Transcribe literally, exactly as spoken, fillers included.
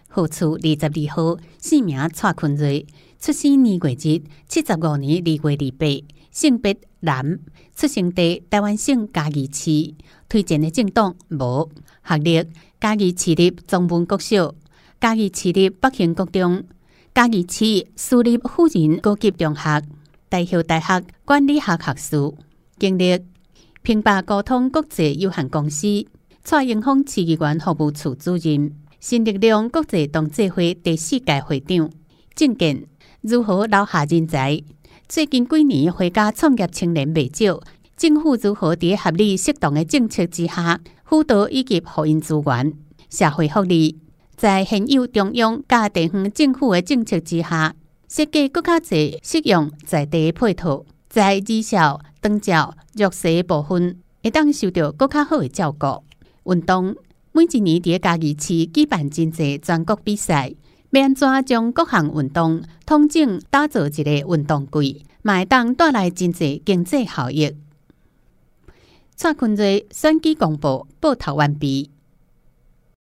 号处二十二号，姓名蔡坤瑞，出生年月日七十五年二月二八，性别男，出生地台湾省嘉义市，推荐的政党无，学历嘉义市立中文国小、嘉义市立北兴国中、嘉义市私立妇人高级中学、大校大学管理学学士，经历平霸高通国际有限公司、蔡英丰市议员服务处主任、新力量国际同济会第四届会长。政见如何留下人才？最近几年回家创业青年未少，政府如何在合理适当的政策之下，辅导以及互因资源、社会福利，在现有中央甲地方政府的政策之下，设计更较侪适用在地的配套，在儿少、长照、弱势部分，会当受到更较好的照顾。运动每一年伫嘉义市举办真侪全国比赛，要安怎将各项运动统整打造一个运动季，嘛会当带来真侪经济效益。蔡坤瑞选举公报报头完毕。